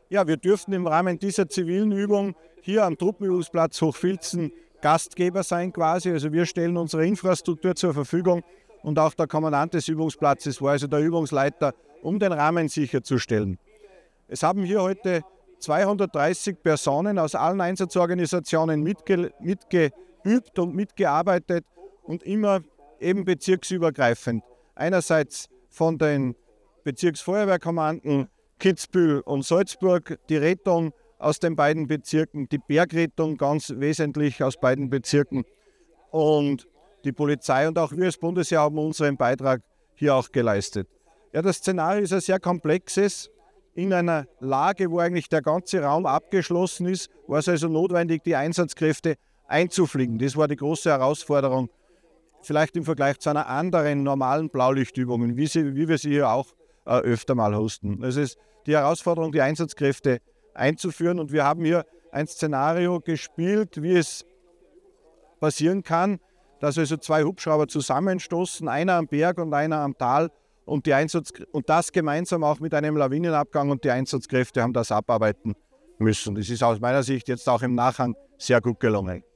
Ja, wir dürften im Rahmen dieser zivilen Übung hier am Truppenübungsplatz Hochfilzen Gastgeber sein quasi. Also wir stellen unsere Infrastruktur zur Verfügung und auch der Kommandant des Übungsplatzes war also der Übungsleiter, um den Rahmen sicherzustellen. Es haben hier heute 230 Personen aus allen Einsatzorganisationen mitgeübt und mitgearbeitet und immer eben bezirksübergreifend. Einerseits von den Bezirksfeuerwehrkommanden Kitzbühel und Salzburg, die Rettung aus den beiden Bezirken, die Bergrettung ganz wesentlich aus beiden Bezirken und die Polizei und auch wir als Bundesheer haben unseren Beitrag hier auch geleistet. Ja, das Szenario ist ein sehr komplexes. In einer Lage, wo eigentlich der ganze Raum abgeschlossen ist, war es also notwendig, die Einsatzkräfte einzufliegen. Das war die große Herausforderung, vielleicht im Vergleich zu einer anderen normalen Blaulichtübung, wie wir sie hier auch öfter mal hosten. Es ist die Herausforderung, die Einsatzkräfte einzuführen und wir haben hier ein Szenario gespielt, wie es passieren kann, dass also zwei Hubschrauber zusammenstoßen, einer am Berg und einer am Tal und das gemeinsam auch mit einem Lawinenabgang und die Einsatzkräfte haben das abarbeiten müssen. Das ist aus meiner Sicht jetzt auch im Nachgang sehr gut gelungen.